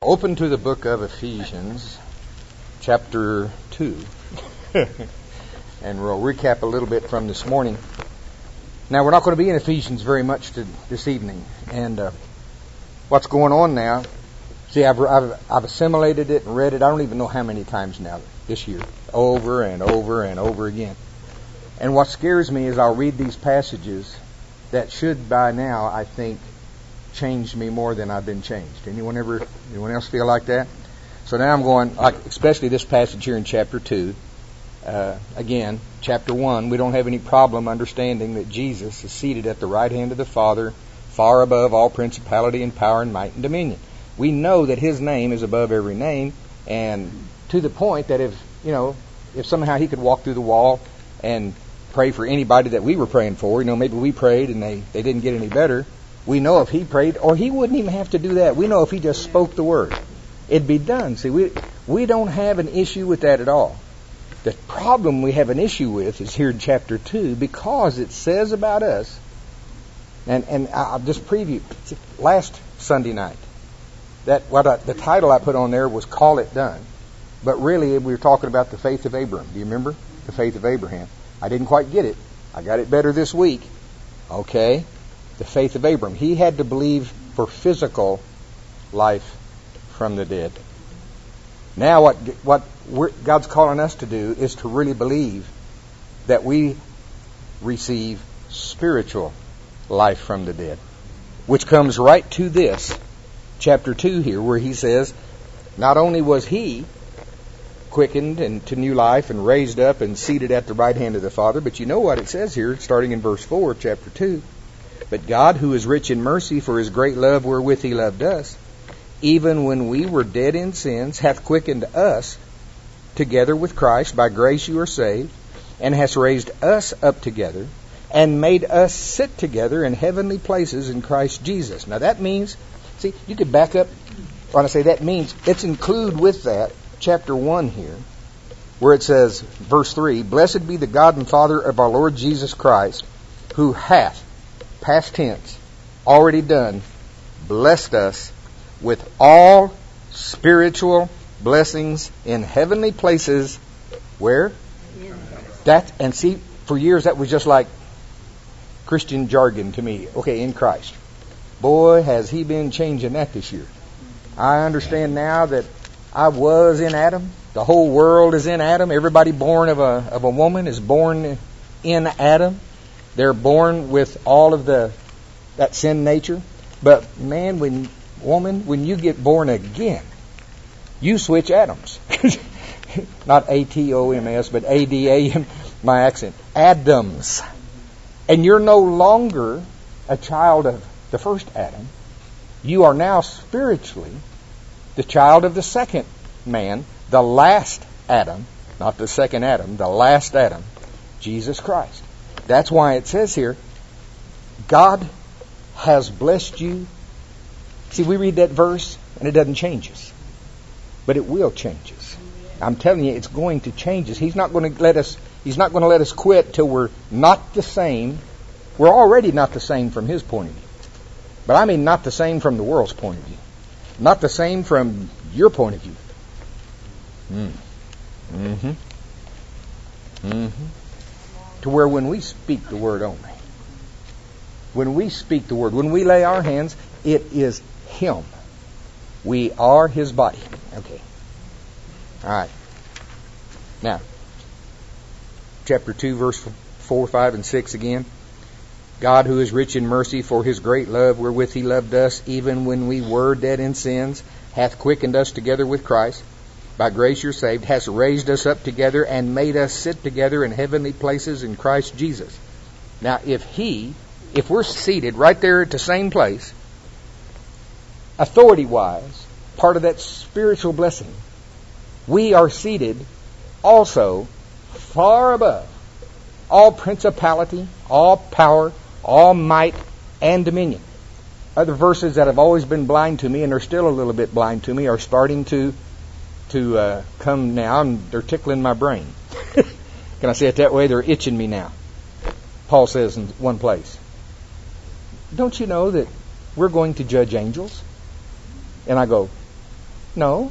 Open to the book of Ephesians, chapter 2. And we'll recap a little bit from this morning. Now, we're not going to be in Ephesians very much this evening. And what's going on now, see, I've assimilated it and read it, I don't even know how many times now this year. Over and over and over again. And what scares me is I'll read these passages that should by now, I think, changed me more than I've been changed. Anyone else feel like that? So now I'm going, like, especially this passage here in chapter 2. Again, chapter 1, we don't have any problem understanding that Jesus is seated at the right hand of the Father, far above all principality and power and might and dominion. We know that His name is above every name, and to the point that if somehow He could walk through the wall and pray for anybody that we were praying for, maybe we prayed and they didn't get any better. We know if He prayed, or He wouldn't even have to do that. We know if He just spoke the word, it'd be done. See, we don't have an issue with that at all. The problem we have an issue with is here in chapter 2, because it says about us, and I'll just preview, last Sunday night, the title I put on there was Call It Done. But really, we were talking about the faith of Abraham. Do you remember? The faith of Abraham. I didn't quite get it. I got it better this week. Okay. The faith of Abraham. He had to believe for physical life from the dead. Now what God's calling us to do is to really believe that we receive spiritual life from the dead. Which comes right to this, chapter 2 here, where he says, not only was He quickened into new life and raised up and seated at the right hand of the Father, but you know what it says here, starting in verse 4 of chapter 2. But God, who is rich in mercy for His great love wherewith He loved us, even when we were dead in sins, hath quickened us together with Christ. By grace you are saved, and has raised us up together, and made us sit together in heavenly places in Christ Jesus. Now that means, see, you could back up when I say that means, let's include with that chapter 1 here, where it says, verse 3, Blessed be the God and Father of our Lord Jesus Christ, who hath, past tense, already done, blessed us with all spiritual blessings in heavenly places. Where? And see, for years that was just like Christian jargon to me. Okay, in Christ. Boy, has He been changing that this year. I understand now that I was in Adam. The whole world is in Adam. Everybody born of a woman is born in Adam. They're born with all of that sin nature. But man, when you get born again, you switch Adams. Not A-T-O-M-S, but A-D-A-M, my accent. Adams. And you're no longer a child of the first Adam. You are now spiritually the child of the second man, the last Adam, not the second Adam, the last Adam, Jesus Christ. That's why it says here, God has blessed you. See, we read that verse and it doesn't change us. But it will change us. I'm telling you, it's going to change us. He's not going to let us quit till we're not the same. We're already not the same from His point of view. But I mean not the same from the world's point of view. Not the same from your point of view. To where when we speak the word only, when we speak the word, when we lay our hands, it is Him. We are His body. Okay. All right. Now, chapter 2, verse 4, 5, and 6 again. God, who is rich in mercy for His great love wherewith He loved us, even when we were dead in sins, hath quickened us together with Christ. By grace you're saved, has raised us up together and made us sit together in heavenly places in Christ Jesus. Now, if we're seated right there at the same place, authority-wise, part of that spiritual blessing, we are seated also far above all principality, all power, all might, and dominion. Other verses that have always been blind to me, and are still a little bit blind to me, are starting to come now, and they're tickling my brain. Can I say it that way? They're itching me now. Paul says in one place, don't you know that we're going to judge angels? And I go, No.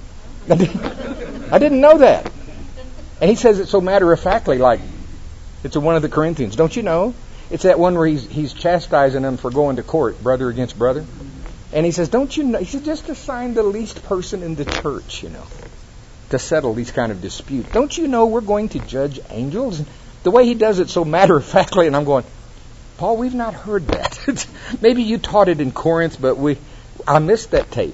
I didn't know that. And he says it so matter-of-factly, like it's one of the Corinthians. Don't you know? It's that one where he's chastising them for going to court, brother against brother. And he says, don't you know? He says, just assign the least person in the church, to settle these kind of disputes. Don't you know we're going to judge angels? And the way he does it so matter-of-factly, and I'm going, Paul, we've not heard that. Maybe you taught it in Corinth, but I missed that tape.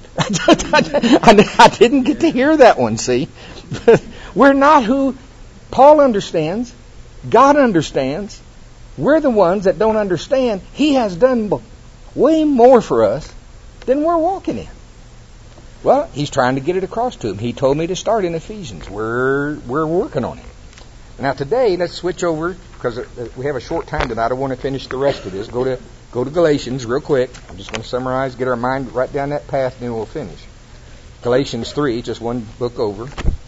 I didn't get to hear that one, see? We're not who Paul understands. God understands. We're the ones that don't understand. He has done way more for us than we're walking in. Well, he's trying to get it across to him. He told me to start in Ephesians. We're working on it. Now today, let's switch over, because we have a short time tonight. I want to finish the rest of this. Go to Galatians real quick. I'm just going to summarize, get our mind right down that path, and then we'll finish. Galatians 3, just one book over.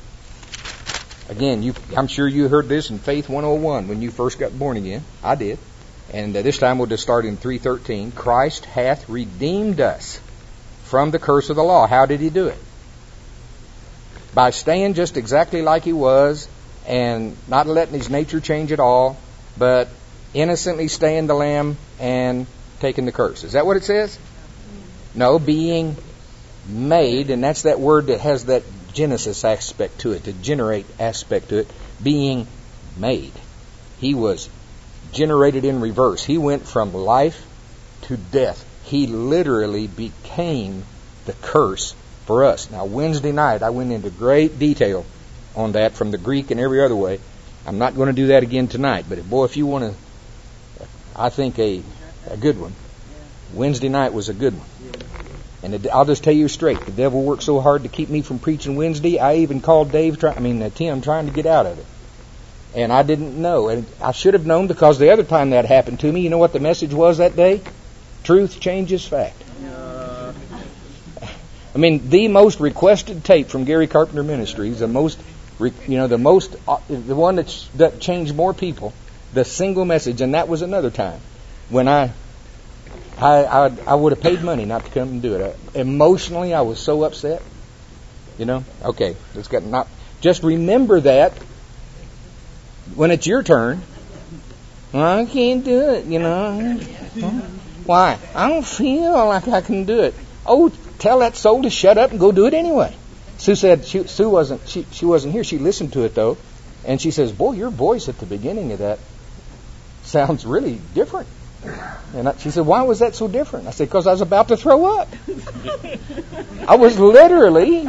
Again, I'm sure you heard this in Faith 101 when you first got born again. I did. And this time we'll just start in 3:13. Christ hath redeemed us from the curse of the law. How did he do it? By staying just exactly like he was and not letting his nature change at all, but innocently staying the lamb and taking the curse. Is that what it says? No, being made, and that's that word that has that Genesis aspect to it, the generate aspect to it, being made. He was generated in reverse. He went from life to death. He literally became the curse for us. Now, Wednesday night, I went into great detail on that from the Greek and every other way. I'm not going to do that again tonight, but boy, if you want to, I think a good one. Wednesday night was a good one. And I'll just tell you straight, the devil worked so hard to keep me from preaching Wednesday, I even called Tim trying to get out of it. And I didn't know. And I should have known, because the other time that happened to me, you know what the message was that day? Truth changes fact. The most requested tape from Gary Carpenter Ministries, the one that changed more people, the single message, and that was another time when I would have paid money not to come and do it. Emotionally, I was so upset. Okay, just remember that when it's your turn. I can't do it, Why? I don't feel like I can do it. Oh, tell that soul to shut up and go do it anyway. Sue said Sue wasn't here. She listened to it though, and she says, "Boy, your voice at the beginning of that sounds really different." And she said, "Why was that so different?" I said, "Because I was about to throw up." I was literally.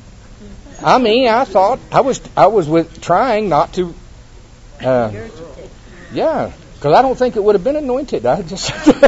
I thought I was trying not to. Yeah, because I don't think it would have been anointed. I just.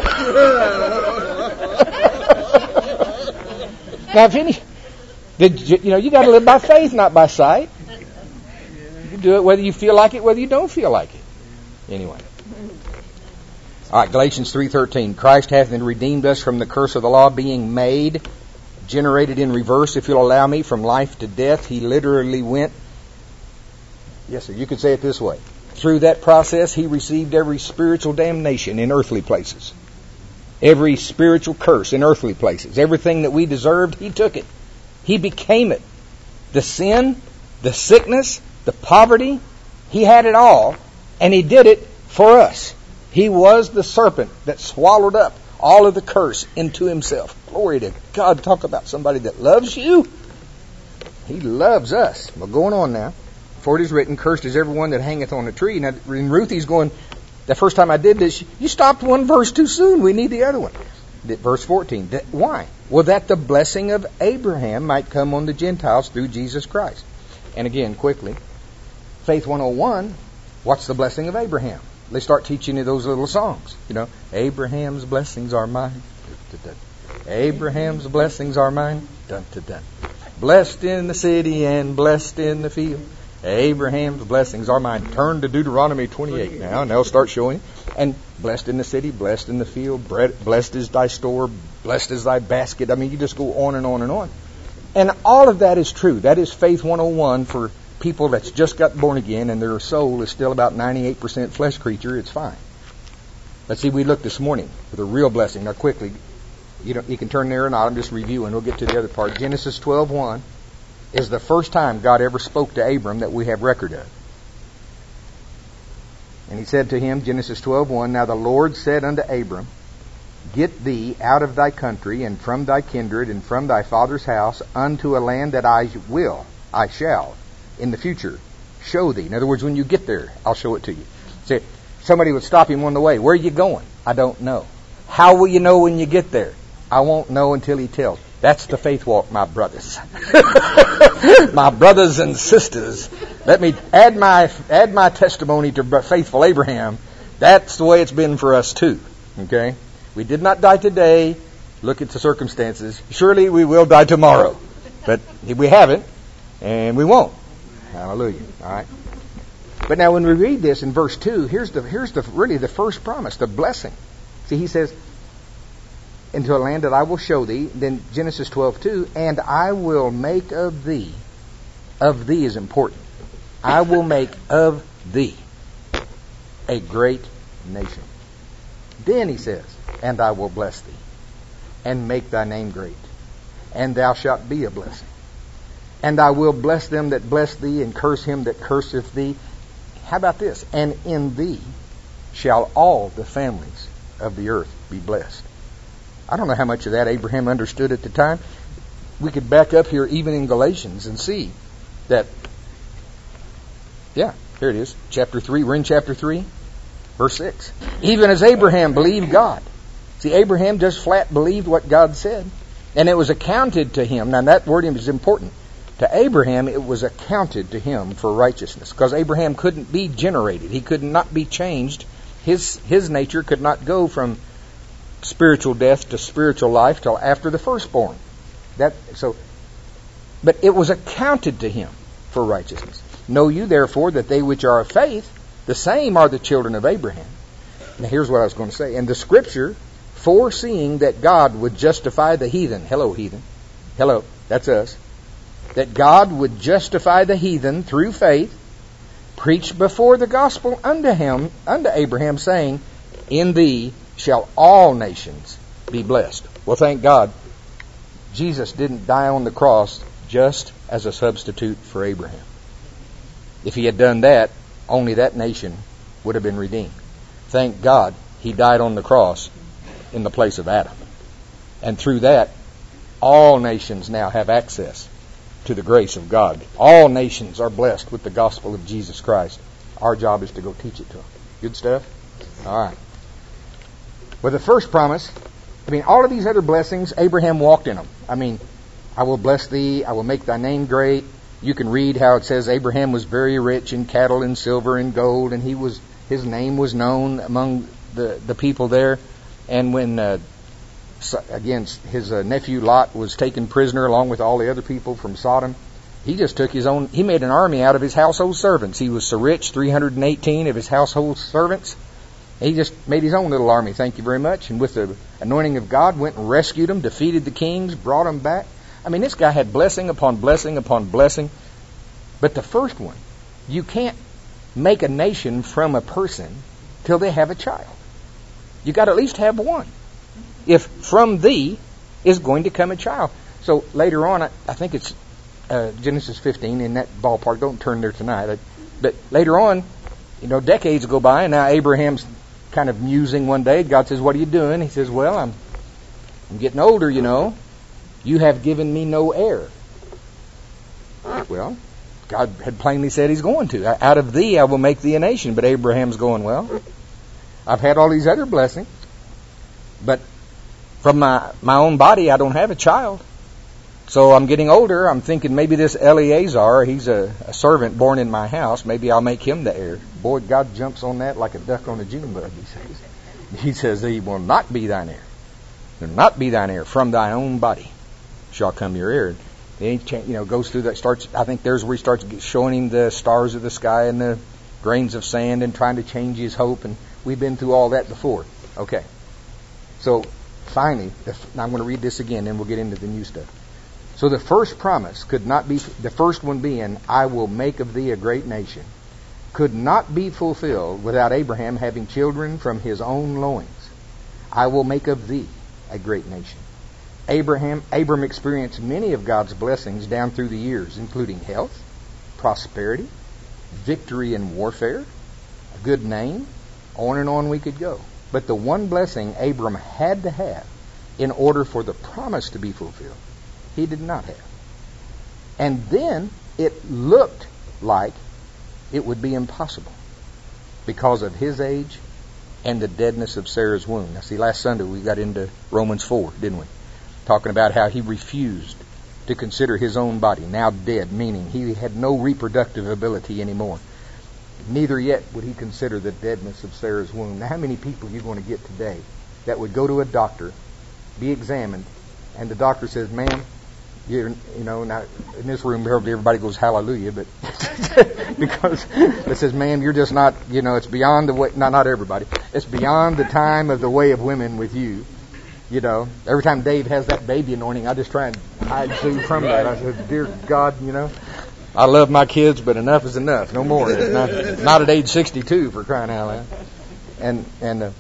Now, you got to live by faith, not by sight. You do it whether you feel like it, whether you don't feel like it. Anyway. All right, Galatians 3:13. Christ hath redeemed us from the curse of the law, being made, generated in reverse, if you'll allow me, from life to death. He literally went. Yes, sir. You could say it this way. Through that process, he received every spiritual damnation in earthly places. Every spiritual curse in earthly places. Everything that we deserved, he took it. He became it. The sin, the sickness, the poverty, he had it all, and he did it for us. He was the serpent that swallowed up all of the curse into himself. Glory to God. Talk about somebody that loves you. He loves us. Well, going on now. For it is written, cursed is everyone that hangeth on a tree. Now, in Ruthie's going, the first time I did this, you stopped one verse too soon. We need the other one. Verse 14. Why? Well, that the blessing of Abraham might come on the Gentiles through Jesus Christ. And again, quickly, Faith 101, what's the blessing of Abraham? They start teaching you those little songs. Abraham's blessings are mine. Abraham's blessings are mine. Dun, dun, dun. Blessed in the city and blessed in the field. Abraham's blessings are mine. Turn to Deuteronomy 28 now, and they'll start showing. And blessed in the city, blessed in the field, blessed is thy store, blessed is thy basket. You just go on and on and on. And all of that is true. That is Faith 101 for people that's just got born again and their soul is still about 98% flesh creature. It's fine. Let's see, we looked this morning for the real blessing. Now quickly, you can turn there or not. I'm just reviewing. We'll get to the other part. Genesis 12:1. is the first time God ever spoke to Abram that we have record of. And he said to him, Genesis 12:1, Now the Lord said unto Abram, Get thee out of thy country, and from thy kindred, and from thy father's house, unto a land that I shall, in the future, show thee. In other words, when you get there, I'll show it to you. See, somebody would stop him on the way. Where are you going? I don't know. How will you know when you get there? I won't know until he tells. That's the faith walk, my brothers. My brothers and sisters. Let me add my testimony to faithful Abraham. That's the way it's been for us too. Okay? We did not die today. Look at the circumstances. Surely we will die tomorrow. But we haven't, and we won't. Hallelujah. All right. But now when we read this in verse 2, here's really the first promise, the blessing. See, he says, into a land that I will show thee. Then Genesis 12:2, and I will make of thee. Of thee is important. I will make of thee a great nation. Then he says, and I will bless thee, and make thy name great, and thou shalt be a blessing. And I will bless them that bless thee, and curse him that curseth thee. How about this? And in thee shall all the families of the earth be blessed. I don't know how much of that Abraham understood at the time. We could back up here even in Galatians and see that, yeah, here it is, chapter 3. We're in chapter 3, verse 6. Even as Abraham believed God. See, Abraham just flat believed what God said, and it was accounted to him. Now that word is important. To Abraham, it was accounted to him for righteousness, because Abraham couldn't be generated. He could not be changed. His nature could not go from spiritual death to spiritual life till after the firstborn. But it was accounted to him for righteousness. Know you therefore that they which are of faith, the same are the children of Abraham. Now here's what I was going to say. And the Scripture, foreseeing that God would justify the heathen. Hello, heathen. Hello, that's us. That God would justify the heathen through faith, preached before the gospel unto Abraham, saying, In thee shall all nations be blessed. Well, thank God, Jesus didn't die on the cross just as a substitute for Abraham. If he had done that, only that nation would have been redeemed. Thank God he died on the cross in the place of Adam. And through that, all nations now have access to the grace of God. All nations are blessed with the gospel of Jesus Christ. Our job is to go teach it to them. Good stuff? All right. Well, the first promise, all of these other blessings, Abraham walked in them. I will bless thee, I will make thy name great. You can read how it says Abraham was very rich in cattle and silver and gold, and his name was known among the people there. And when his nephew Lot was taken prisoner along with all the other people from Sodom, he just took he made an army out of his household servants. He was so rich, 318 of his household servants. He just made his own little army, thank you very much. And with the anointing of God, went and rescued them, defeated the kings, brought them back. This guy had blessing upon blessing upon blessing. But the first one, you can't make a nation from a person till they have a child. You got to at least have one. If from thee is going to come a child. So later on, I think it's Genesis 15 in that ballpark. Don't turn there tonight. But later on, decades go by, and now Abraham's kind of musing one day. God says, "What are you doing?" He says, "Well, I'm getting older, You have given me no heir." Well, God had plainly said He's going to. Out of thee I will make thee a nation. But Abraham's going, well, I've had all these other blessings, but from my own body I don't have a child. So I'm getting older. I'm thinking maybe this Eleazar, he's a servant born in my house. Maybe I'll make him the heir. Boy, God jumps on that like a duck on a June bug, he says. He says, he will not be thine heir. Will not be thine heir. From thine own body shall come your heir. And he goes through that, I think there's where he starts showing him the stars of the sky and the grains of sand and trying to change his hope. And we've been through all that before. Okay. So finally, I'm going to read this again, then we'll get into the new stuff. So the first promise could not be, the first one being, I will make of thee a great nation, could not be fulfilled without Abraham having children from his own loins. I will make of thee a great nation. Abram experienced many of God's blessings down through the years, including health, prosperity, victory in warfare, a good name, on and on we could go. But the one blessing Abram had to have in order for the promise to be fulfilled, he did not have. And then it looked like it would be impossible because of his age and the deadness of Sarah's womb. Now see, last Sunday we got into Romans 4, didn't we? Talking about how he refused to consider his own body now dead, meaning he had no reproductive ability anymore. Neither yet would he consider the deadness of Sarah's womb. Now how many people are you going to get today that would go to a doctor, be examined, and the doctor says, ma'am, now in this room everybody goes hallelujah, but because it says, ma'am, you're just not, it's beyond the way, not everybody, it's beyond the time of the way of women with you. Every time Dave has that baby anointing, I just try and hide Sue from that. I said, dear God, I love my kids, but enough is enough. No more. Not at age 62, for crying out loud. And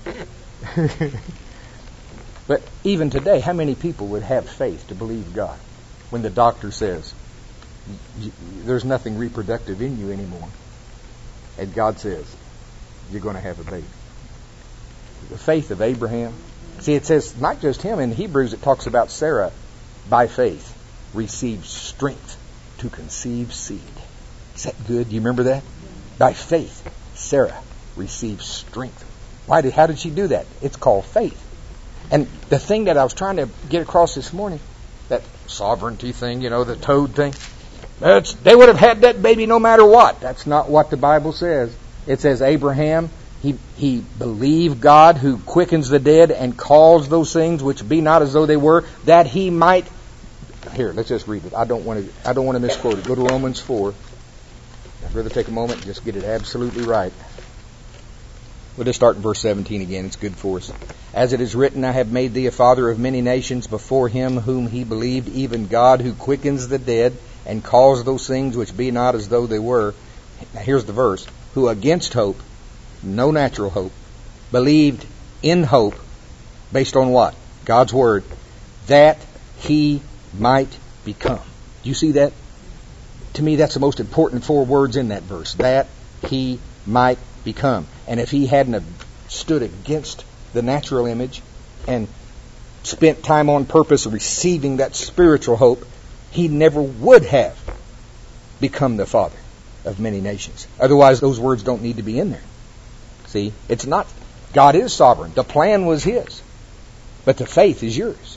but even today, how many people would have faith to believe God when the doctor says, there's nothing reproductive in you anymore, and God says, you're going to have a baby? The faith of Abraham. See, it says not just him. In Hebrews, it talks about Sarah, by faith, received strength to conceive seed. Is that good? Do you remember that? By faith, Sarah received strength. How did she do that? It's called faith. And the thing that I was trying to get across this morning, that sovereignty thing, the toad thing, they would have had that baby no matter what. That's not what the Bible says. It says Abraham, he believed God who quickens the dead and calls those things which be not as though they were, that he might. Here, let's just read it. I don't want to misquote it. Go to Romans 4. I'd rather take a moment and just get it absolutely right. We'll just start in verse 17 again. It's good for us. As it is written, I have made thee a father of many nations before him whom he believed, even God who quickens the dead and calls those things which be not as though they were. Now here's the verse. Who against hope, no natural hope, believed in hope, based on what? God's word, that he might become. Do you see that? To me, that's the most important 4 words in that verse. That he might become. And if he hadn't have stood against the natural image and spent time on purpose receiving that spiritual hope, he never would have become the father of many nations. Otherwise, those words don't need to be in there. See, it's not. God is sovereign. The plan was his. But the faith is yours.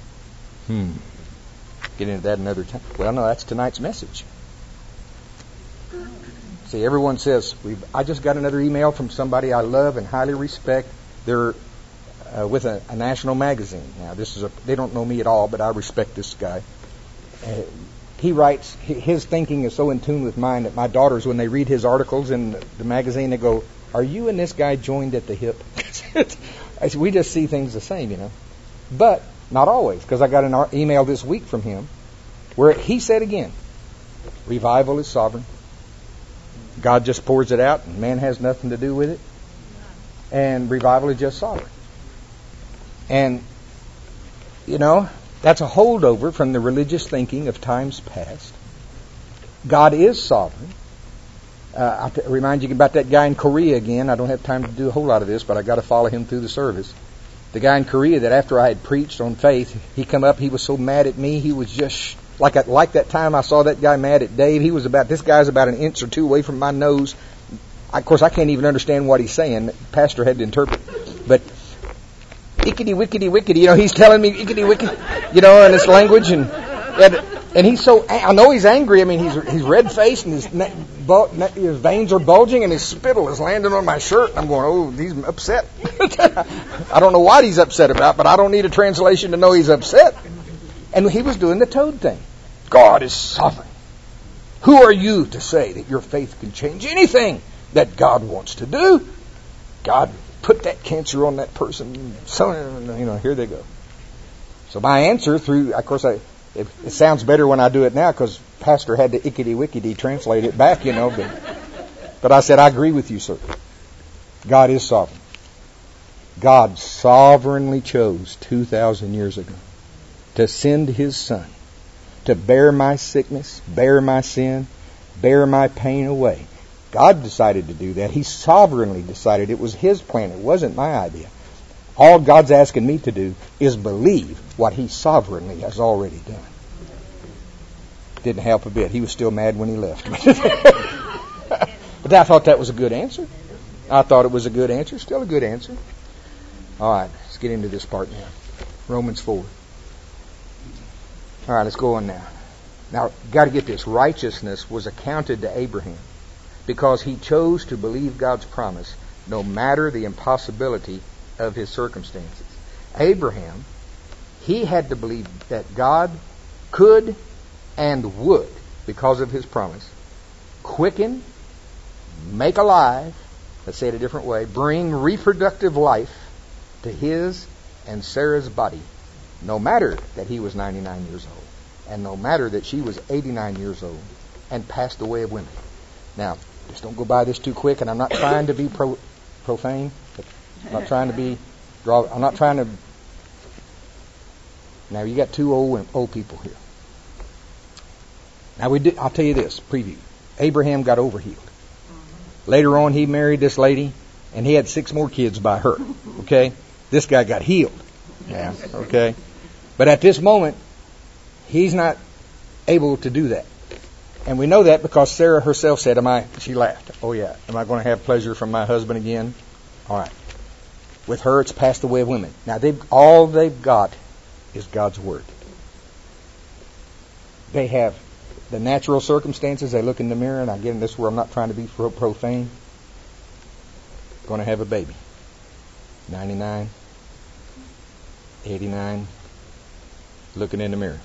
Get into that another time. Well, no, that's tonight's message. See, everyone says, I just got another email from somebody I love and highly respect. They're with a national magazine. Now, they don't know me at all, but I respect this guy. He writes, his thinking is so in tune with mine that my daughters, when they read his articles in the magazine, they go, are you and this guy joined at the hip? We just see things the same, But not always, because I got an email this week from him where he said again, revival is sovereign. God just pours it out and man has nothing to do with it. And revival is just sovereign. And, that's a holdover from the religious thinking of times past. God is sovereign. I'll remind you about that guy in Korea again. I don't have time to do a whole lot of this, but I got to follow him through the service. The guy in Korea that after I had preached on faith, he come up, he was so mad at me, he was just like that time I saw that guy mad at Dave. This guy's about an inch or 2 away from my nose. Of course, I can't even understand what he's saying. The pastor had to interpret. But ickety wickety wickety, he's telling me ickety wickety, in this language, and he's so. I know he's angry. I mean, he's red faced and his veins are bulging and his spittle is landing on my shirt. I'm going, oh, he's upset. I don't know what he's upset about, but I don't need a translation to know he's upset. And he was doing the toad thing. God is sovereign. Who are you to say that your faith can change anything that God wants to do? God put that cancer on that person. So, here they go. So my answer of course, it sounds better when I do it now because Pastor had to ickety-wickety translate it back, But I said, I agree with you, sir. God is sovereign. God sovereignly chose 2,000 years ago to send His Son to bear my sickness, bear my sin, bear my pain away. God decided to do that. He sovereignly decided. It was His plan. It wasn't my idea. All God's asking me to do is believe what He sovereignly has already done. Didn't help a bit. He was still mad when He left. But I thought that was a good answer. I thought it was a good answer. Still a good answer. All right, let's get into this part now. Romans 4. All right, let's go on now. Now, got to get this. Righteousness was accounted to Abraham because he chose to believe God's promise no matter the impossibility of his circumstances. Abraham, he had to believe that God could and would, because of His promise, quicken, make alive, let's say it a different way, bring reproductive life to his and Sarah's body, no matter that he was 99 years old, and no matter that she was 89 years old, and passed away of women. Now, just don't go by this too quick, and I'm not trying to be profane. I'm not trying to. Now, you got two old people here. Now, I'll tell you this, preview. Abraham got overhealed. Later on, he married this lady, and he had 6 more kids by her. Okay? This guy got healed. Yeah, okay? But at this moment, he's not able to do that. And we know that because Sarah herself said, she laughed. Oh, yeah. Am I going to have pleasure from my husband again? All right. With her, it's passed away of women. Now, all they've got is God's Word. They have the natural circumstances. They look in the mirror, and again, this is where I'm not trying to be profane. Going to have a baby. 99, 89, looking in the mirror.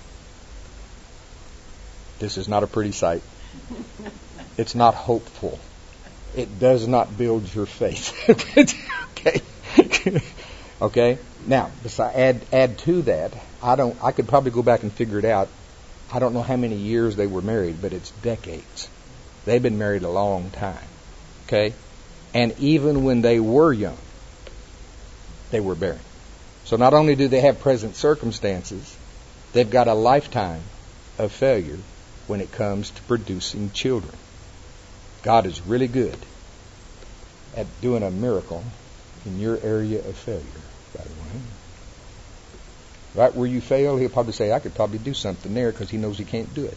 This is not a pretty sight. It's not hopeful. It does not build your faith. Okay. Okay. Now, add to that. I could probably go back and figure it out. I don't know how many years they were married, but it's decades. They've been married a long time. Okay? And even when they were young, they were barren. So not only do they have present circumstances, they've got a lifetime of failure when it comes to producing children. God is really good at doing a miracle in your area of failure, by the way. Right where you fail, He'll probably say, I could probably do something there, because He knows He can't do it.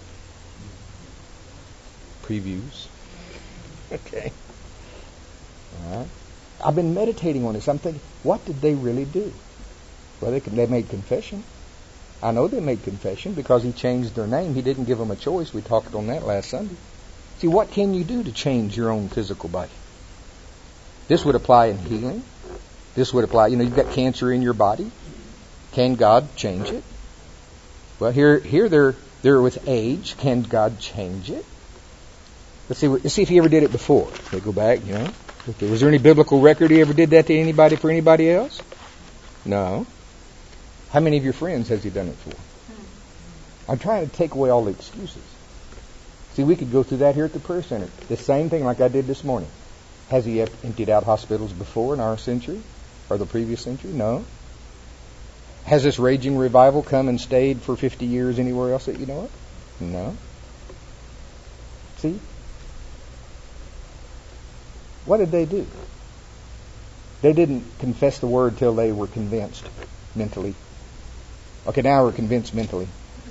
Previews. Okay. All right. I've been meditating on this. I'm thinking, what did they really do? Well, they made confession. I know they made confession because He changed their name. He didn't give them a choice. We talked on that last Sunday. See, what can you do to change your own physical body? This would apply in healing. This would apply, you've got cancer in your body. Can God change it? Well, here they're with age. Can God change it? Let's see if He ever did it before. They go back, Okay, was there any biblical record He ever did that to anybody for anybody else? No. How many of your friends has He done it for? I'm trying to take away all the excuses. See, we could go through that here at the prayer center. The same thing like I did this morning. Has He emptied out hospitals before in our century or the previous century? No. Has this raging revival come and stayed for 50 years anywhere else that you know of? No. See? What did they do? They didn't confess the Word till they were convinced mentally. Okay, now we're convinced mentally.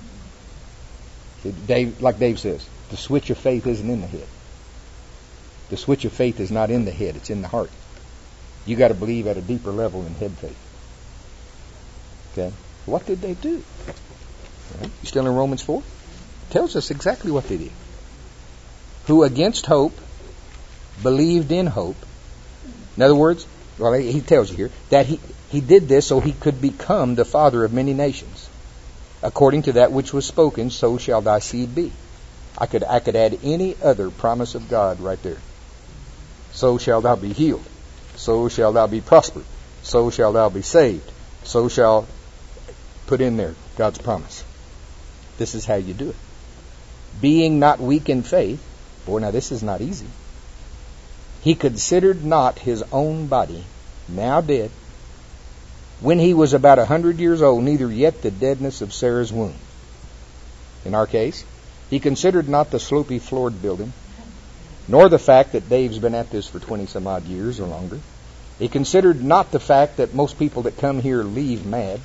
Like Dave says, the switch of faith isn't in the head. The switch of faith is not in the head, it's in the heart. You got to believe at a deeper level than head faith. Okay, what did they do? Right. You still in Romans 4? It tells us exactly what they did. Who against hope believed in hope. In other words, well, he tells you here that he did this so he could become the father of many nations. According to that which was spoken, so shall thy seed be. I could add any other promise of God right there. So shall thou be healed. So shall thou be prospered. So shall thou be saved. So shall put in there God's promise. This is how you do it. Being not weak in faith. Boy, now this is not easy. He considered not his own body, now dead, when he was about 100 years old, neither yet the deadness of Sarah's womb. In our case, he considered not the slopy floored building, nor the fact that Dave's been at this for 20 some odd years or longer. He considered not the fact that most people that come here leave mad.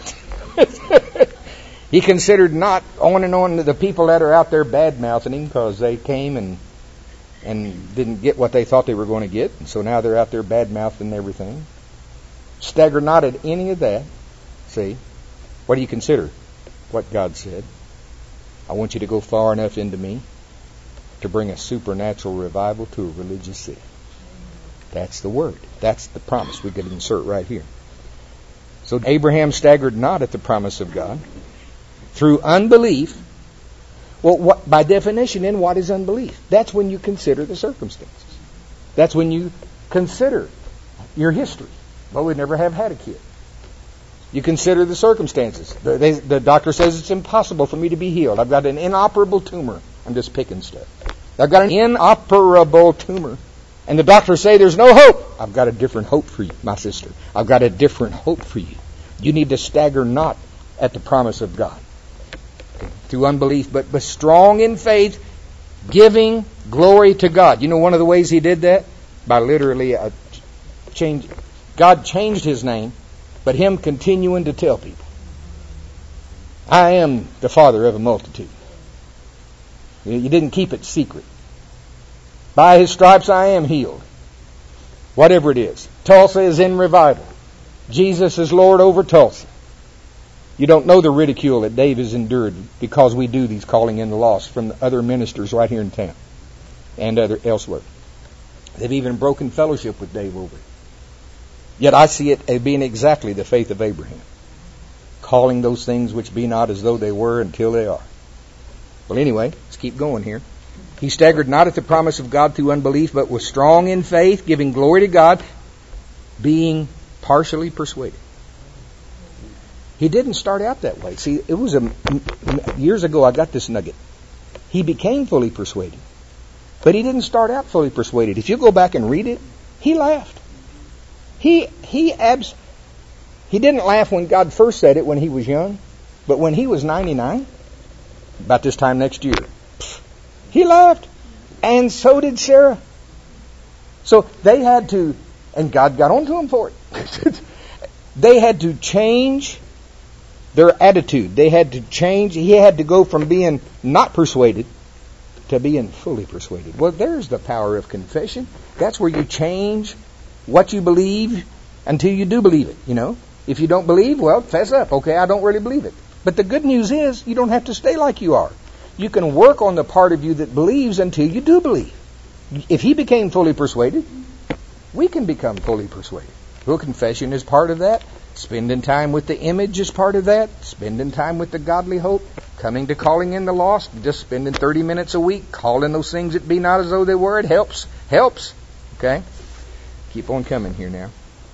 He considered not on and on the people that are out there bad-mouthing him because they came and didn't get what they thought they were going to get, and so now they're out there bad-mouthing everything. Stagger not at any of that. See, what do you consider? What God said. I want you to go far enough into me to bring a supernatural revival to a religious city. That's the word. That's the promise we could insert right here. So Abraham staggered not at the promise of God through unbelief. Well, by definition, then, what is unbelief? That's when you consider the circumstances. That's when you consider your history. Well, we'd never have had a kid. You consider the circumstances. The doctor says it's impossible for me to be healed. I've got an inoperable tumor. I'm just picking stuff. I've got an inoperable tumor. And the doctors say there's no hope. I've got a different hope for you, my sister. I've got a different hope for you. You need to stagger not at the promise of God through unbelief, but strong in faith, giving glory to God. You know one of the ways he did that? By literally God changed his name, but him continuing to tell people, I am the father of a multitude. You didn't keep it secret. By his stripes I am healed. Whatever it is. Tulsa is in revival. Jesus is Lord over Tulsa. You don't know the ridicule that Dave has endured because we do these calling in the lost from the other ministers right here in town and elsewhere. They've even broken fellowship with Dave over it. Yet I see it as being exactly the faith of Abraham. Calling those things which be not as though they were until they are. Well, anyway, let's keep going here. He staggered not at the promise of God through unbelief, but was strong in faith, giving glory to God, being partially persuaded. He didn't start out that way. See, it was years ago I got this nugget. He became fully persuaded. But he didn't start out fully persuaded. If you go back and read it, he laughed. He didn't laugh when God first said it when he was young, but when he was 99, about this time next year, he laughed. And so did Sarah. So they had to, and God got onto them for it. They had to change their attitude. They had to change. He had to go from being not persuaded to being fully persuaded. Well, there's the power of confession. That's where you change what you believe until you do believe it, you know. If you don't believe, well, fess up. Okay, I don't really believe it. But the good news is you don't have to stay like you are. You can work on the part of you that believes until you do believe. If he became fully persuaded, we can become fully persuaded. Well, confession is part of that. Spending time with the image is part of that. Spending time with the godly hope. Coming to calling in the lost. Just spending 30 minutes a week. Calling those things that be not as though they were. It helps. Helps. Okay? Keep on coming here now.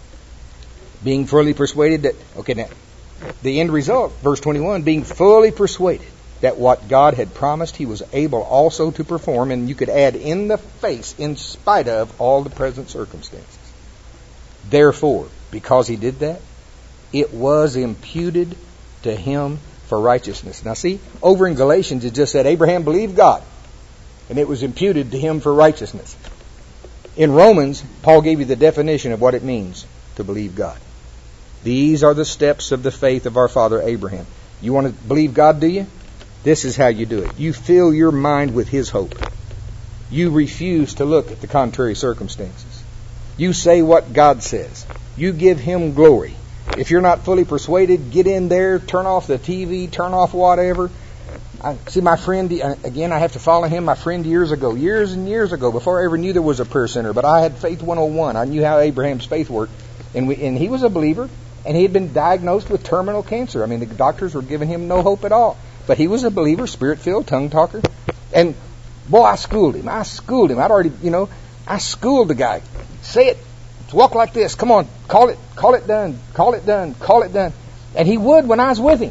Being fully persuaded that... Okay, now. The end result, verse 21. Being fully persuaded that what God had promised he was able also to perform. And you could add in the face, in spite of all the present circumstances. Therefore, because he did that, it was imputed to him for righteousness. Now see, over in Galatians it just said Abraham believed God, and it was imputed to him for righteousness. In Romans, Paul gave you the definition of what it means to believe God. These are the steps of the faith of our father Abraham. You want to believe God, do you? This is how you do it. You fill your mind with his hope. You refuse to look at the contrary circumstances. You say what God says. You give him glory. If you're not fully persuaded, get in there, turn off the TV, turn off whatever. See, my friend, again, I have to follow him, my friend years and years ago, before I ever knew there was a prayer center, but I had Faith 101. I knew how Abraham's faith worked. And he was a believer, and he had been diagnosed with terminal cancer. I mean, the doctors were giving him no hope at all. But he was a believer, spirit-filled, tongue talker. And, boy, I schooled him. I'd already, I schooled the guy. Say it. Walk like this. Come on. Call it done. Call it done. Call it done. And he would when I was with him.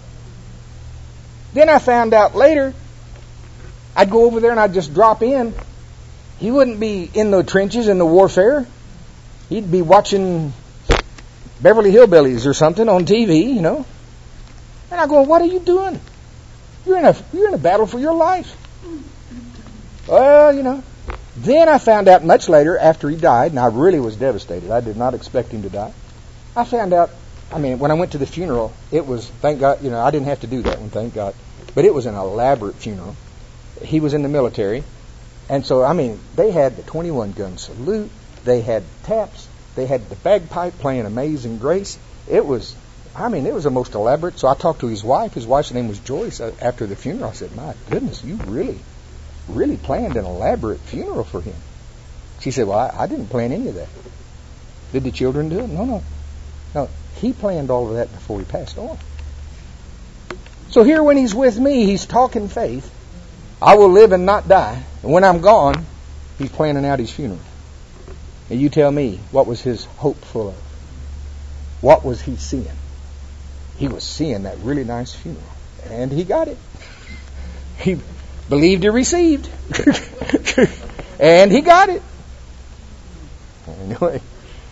Then I found out later, I'd go over there and I'd just drop in. He wouldn't be in the trenches in the warfare. He'd be watching Beverly Hillbillies or something on TV, you know. And I go, what are you doing? You're in a battle for your life. Well, you know. Then I found out much later, after he died, and I really was devastated. I did not expect him to die. I found out, when I went to the funeral, it was, thank God, you know, I didn't have to do that one, thank God. But it was an elaborate funeral. He was in the military. And so, they had the 21-gun salute. They had taps. They had the bagpipe playing Amazing Grace. It was the most elaborate. So I talked to his wife. His wife's name was Joyce. After the funeral, I said, my goodness, you really planned an elaborate funeral for him. She said, well, I didn't plan any of that. Did the children do it? No. He planned all of that before he passed on. So here when he's with me, he's talking faith. I will live and not die. And when I'm gone, he's planning out his funeral. And you tell me, what was his hope full of? What was he seeing? He was seeing that really nice funeral. And he got it. He believed he received. And he got it. Anyway.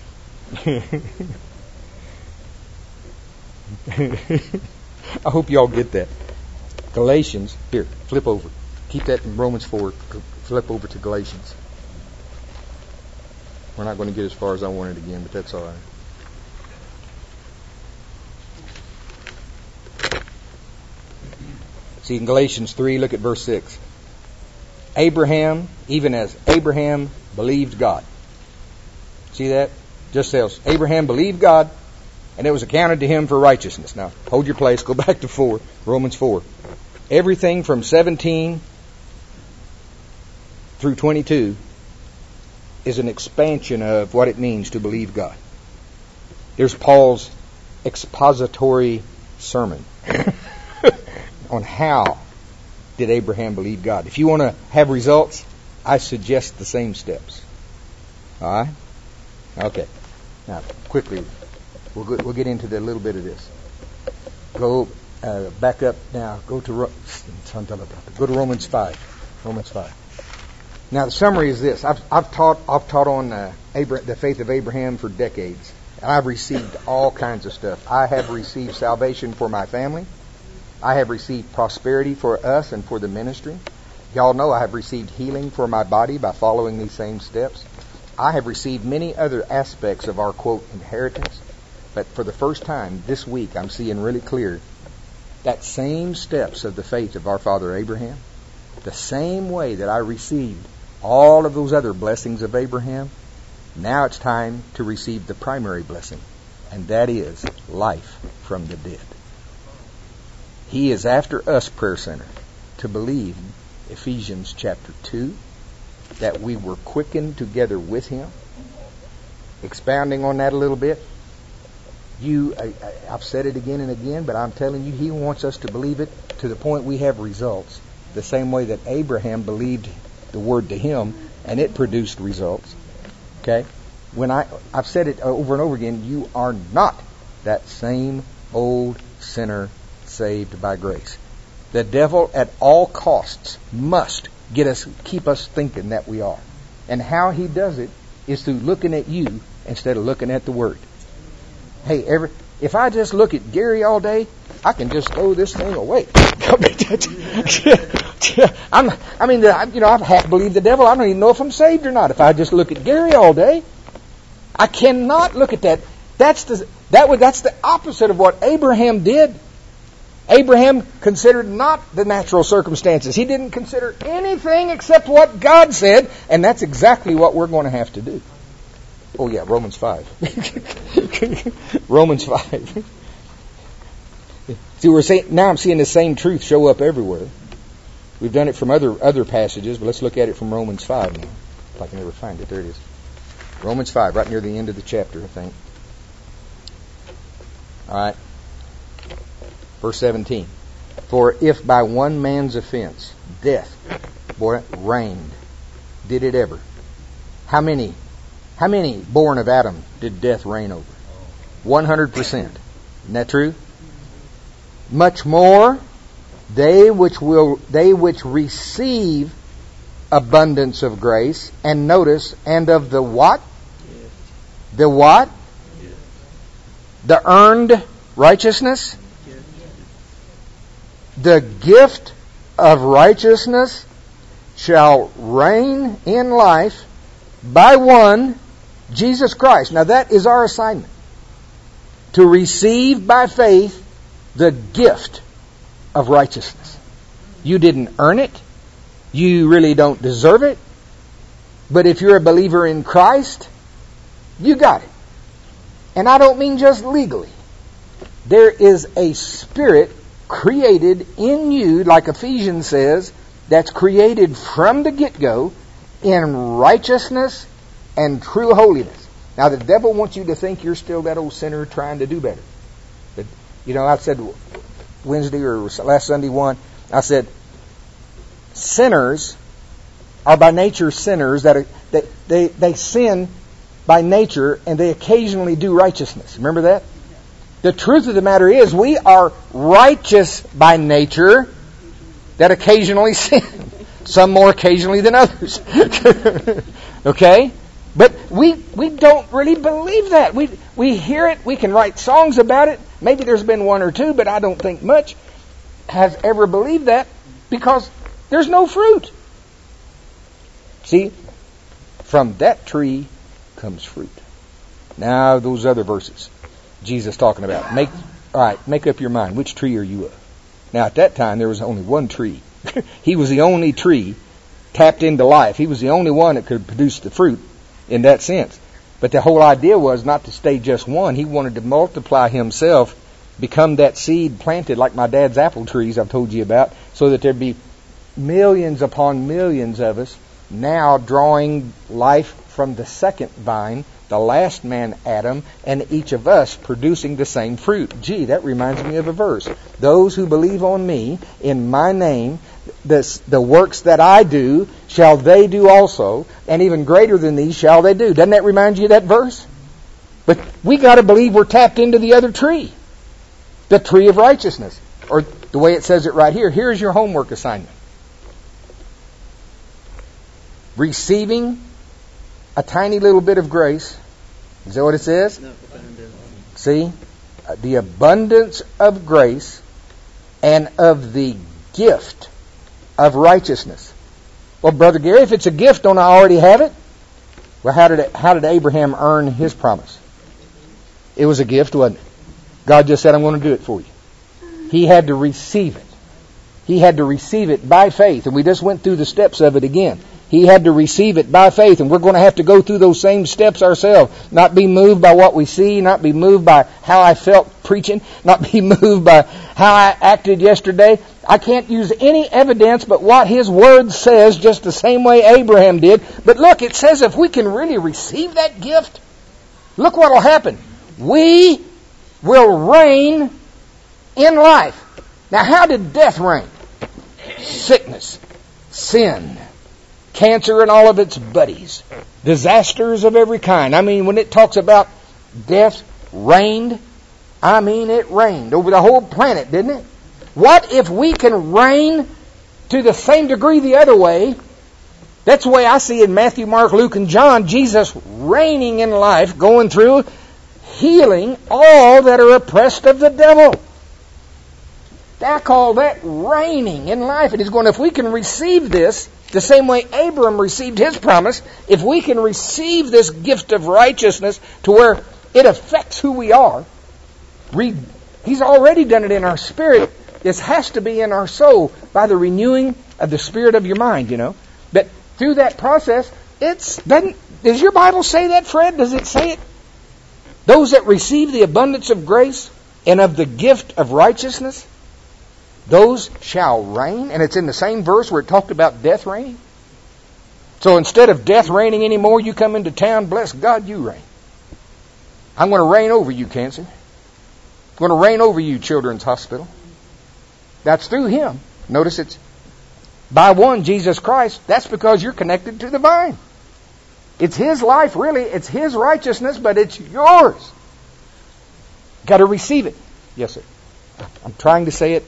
I hope y'all get that. Galatians. Here, flip over. Keep that in Romans 4. Flip over to Galatians. We're not going to get as far as I wanted again, but that's all right. See, in Galatians 3, look at verse 6. Abraham, even as Abraham believed God. See that? Just says, Abraham believed God, and it was accounted to him for righteousness. Now, hold your place. Go back to 4, Romans 4. Everything from 17 through 22 is an expansion of what it means to believe God. There's Paul's expository sermon on how did Abraham believe God. If you want to have results, I suggest the same steps. All right? Okay. Now, quickly, we'll get into a little bit of this. Go back up now. Go to Romans 5. Romans 5. Now, the summary is this. I've taught on the faith of Abraham for decades. And I've received all kinds of stuff. I have received salvation for my family. I have received prosperity for us and for the ministry. Y'all know I have received healing for my body by following these same steps. I have received many other aspects of our, quote, inheritance. But for the first time this week, I'm seeing really clear that same steps of the faith of our father Abraham, the same way that I received all of those other blessings of Abraham, now it's time to receive the primary blessing, and that is life from the dead. He is after us, Prayer Center, to believe Ephesians chapter 2, that we were quickened together with Him. Expounding on that a little bit, I've said it again and again, but I'm telling you, He wants us to believe it to the point we have results, the same way that Abraham believed the word to him, and it produced results. Okay? I've said it over and over again, you are not that same old sinner saved by grace. The devil at all costs must keep us thinking that we are. And how he does it is through looking at you instead of looking at the Word. Hey, if I just look at Gary all day, I can just throw this thing away. I half believe the devil. I don't even know if I'm saved or not. If I just look at Gary all day, I cannot look at that. That's the opposite of what Abraham did. Abraham considered not the natural circumstances. He didn't consider anything except what God said, and that's exactly what we're going to have to do. Oh yeah, Romans 5. Romans 5. See, now I'm seeing the same truth show up everywhere. We've done it from other passages, but let's look at it from Romans 5 now. If I can ever find it. There it is. Romans 5, right near the end of the chapter, I think. All right. Verse 17. For if by one man's offense death reigned, did it ever? How many born of Adam did death reign over? 100%. Isn't that true? Much more, they which receive abundance of grace, and notice, and of the what? The what? The earned righteousness? The gift of righteousness shall reign in life by one, Jesus Christ. Now that is our assignment. To receive by faith the gift of righteousness. You didn't earn it. You really don't deserve it. But if you're a believer in Christ, you got it. And I don't mean just legally. There is a spirit created in you, like Ephesians says, that's created from the get-go in righteousness and true holiness. Now the devil wants you to think you're still that old sinner trying to do better. But, I said Wednesday or last Sunday I said, sinners are by nature sinners that they sin by nature and they occasionally do righteousness. Remember that? The truth of the matter is we are righteous by nature that occasionally sin. Some more occasionally than others. Okay? But we don't really believe that. We hear it. We can write songs about it. Maybe there's been one or two, but I don't think much has ever believed that because there's no fruit. See, from that tree comes fruit. Now those other verses Jesus talking about. Make up your mind. Which tree are you of? Now at that time there was only one tree. He was the only tree tapped into life. He was the only one that could produce the fruit in that sense. But the whole idea was not to stay just one. He wanted to multiply himself, become that seed planted like my dad's apple trees I've told you about, so that there'd be millions upon millions of us now drawing life from the second vine, the last man Adam, and each of us producing the same fruit. Gee, that reminds me of a verse. Those who believe on me in my name, the works that I do shall they do also, and even greater than these shall they do. Doesn't that remind you of that verse? But we got to believe we're tapped into the other tree, the tree of righteousness, or the way it says it right here. Here's your homework assignment. Receiving a tiny little bit of grace. Is that what it says? No, see? The abundance of grace and of the gift of righteousness. Well, Brother Gary, if it's a gift, don't I already have it? Well, how did Abraham earn his promise? It was a gift, wasn't it? God just said, I'm going to do it for you. He had to receive it. He had to receive it by faith. And we just went through the steps of it again. He had to receive it by faith, and we're going to have to go through those same steps ourselves. Not be moved by what we see, not be moved by how I felt preaching, not be moved by how I acted yesterday. I can't use any evidence but what His Word says, just the same way Abraham did. But look, it says if we can really receive that gift, look what will happen. We will reign in life. Now, how did death reign? Sickness, sin, cancer and all of its buddies, disasters of every kind. I mean, when it talks about death reigned, I mean it reigned over the whole planet, didn't it? What if we can reign to the same degree the other way? That's the way I see in Matthew, Mark, Luke, and John, Jesus reigning in life, going through, healing all that are oppressed of the devil. I call that reigning in life. And He's going, if we can receive this, the same way Abram received his promise, if we can receive this gift of righteousness to where it affects who we are, He's already done it in our spirit. This has to be in our soul by the renewing of the spirit of your mind, you know. But through that process, does your Bible say that, Fred? Does it say it? Those that receive the abundance of grace and of the gift of righteousness, those shall reign. And it's in the same verse where it talked about death reigning. So instead of death reigning anymore, you come into town, bless God, you reign. I'm going to reign over you, cancer. I'm going to reign over you, Children's Hospital. That's through Him. Notice it's by one, Jesus Christ. That's because you're connected to the vine. It's His life, really. It's His righteousness, but it's yours. Got to receive it. Yes, sir. I'm trying to say it.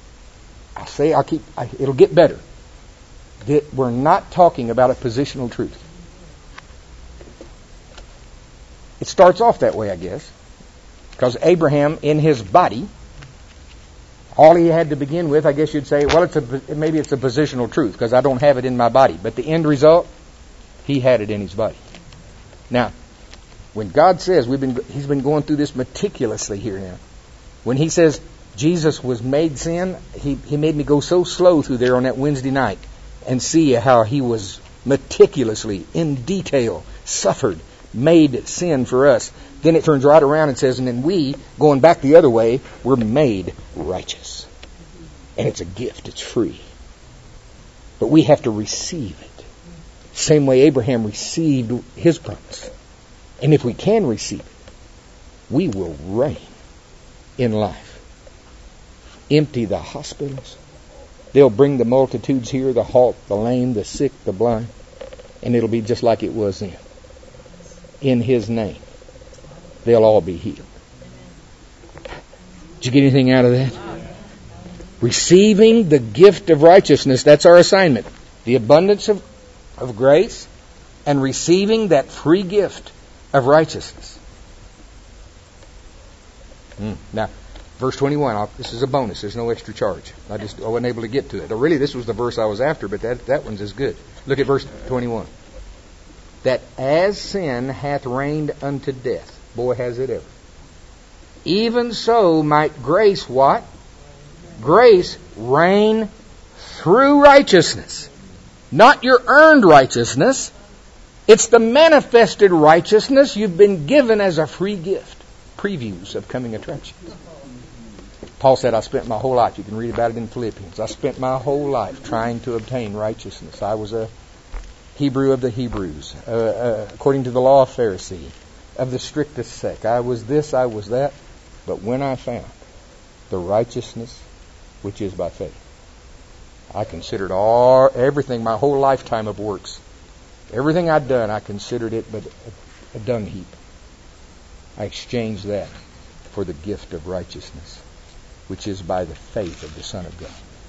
It'll get better. We're not talking about a positional truth. It starts off that way, I guess. Because Abraham, in his body, all he had to begin with, I guess you'd say, well, maybe it's a positional truth because I don't have it in my body. But the end result, he had it in his body. Now, when God says, He's been going through this meticulously here now. When He says Jesus was made sin, He made me go so slow through there on that Wednesday night and see how He was meticulously, in detail, suffered, made sin for us. Then it turns right around and says, and then we, going back the other way, we're made righteous. And it's a gift. It's free. But we have to receive it. Same way Abraham received his promise. And if we can receive it, we will reign in life. Empty the hospitals. They'll bring the multitudes here, the halt, the lame, the sick, the blind. And it'll be just like it was then. In His name, they'll all be healed. Did you get anything out of that? Receiving the gift of righteousness, that's our assignment. The abundance of grace and receiving that free gift of righteousness. Now, verse 21, this is a bonus. There's no extra charge. I wasn't able to get to it. Really, this was the verse I was after, but that one's as good. Look at verse 21. That as sin hath reigned unto death. Boy, has it ever. Even so might grace what? Grace reign through righteousness. Not your earned righteousness. It's the manifested righteousness you've been given as a free gift. Previews of coming attractions. Paul said, I spent my whole life, you can read about it in Philippians, I spent my whole life trying to obtain righteousness. I was a Hebrew of the Hebrews, according to the law of Pharisee, of the strictest sect. I was this, I was that. But when I found the righteousness which is by faith, I considered everything, my whole lifetime of works, everything I'd done, I considered it but a dung heap. I exchanged that for the gift of righteousness, which is by the faith of the Son of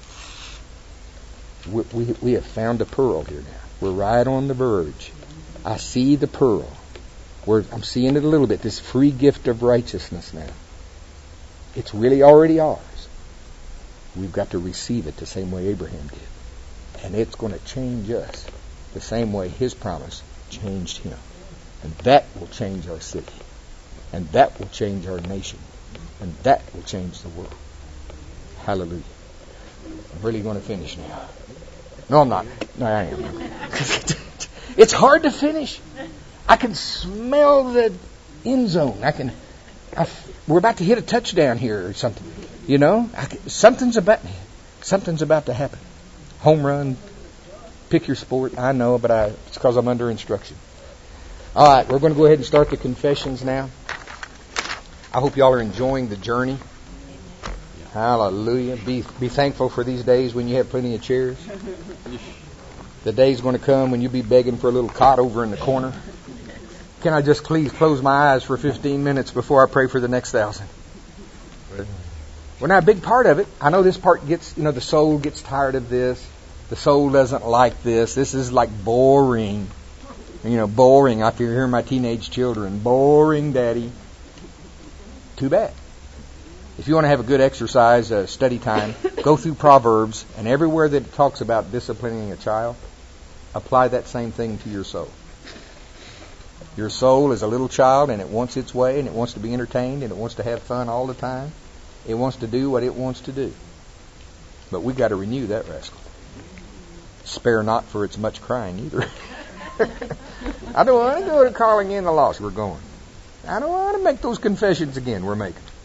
God. We have found a pearl here now. We're right on the verge. I see the pearl. I'm seeing it a little bit. This free gift of righteousness now. It's really already ours. We've got to receive it the same way Abraham did. And it's going to change us the same way His promise changed him. And that will change our city. And that will change our nation. And that will change the world. Hallelujah. I'm really going to finish now. No, I'm not. No, I am. It's hard to finish. I can smell the end zone. We're about to hit a touchdown here or something. You know, something's about to happen. Home run. Pick your sport. I know, but it's because I'm under instruction. All right, we're going to go ahead and start the confessions now. I hope y'all are enjoying the journey. Hallelujah. Be thankful for these days when you have plenty of chairs. The day's going to come when you'll be begging for a little cot over in the corner. Can I just please close my eyes for 15 minutes before I pray for the next 1,000? Well, now a big part of it, I know this part gets, the soul gets tired of this. The soul doesn't like this. This is like boring. Boring. I can hear my teenage children. Boring, Daddy. Too bad. If you want to have a good exercise, study time, go through Proverbs, and everywhere that it talks about disciplining a child, apply that same thing to your soul. Your soul is a little child, and it wants its way, and it wants to be entertained, and it wants to have fun all the time. It wants to do what it wants to do. But we've got to renew that rascal. Spare not for its much crying either. I don't want to go to calling in the lost. We're going. I don't want to make those confessions again. We're making.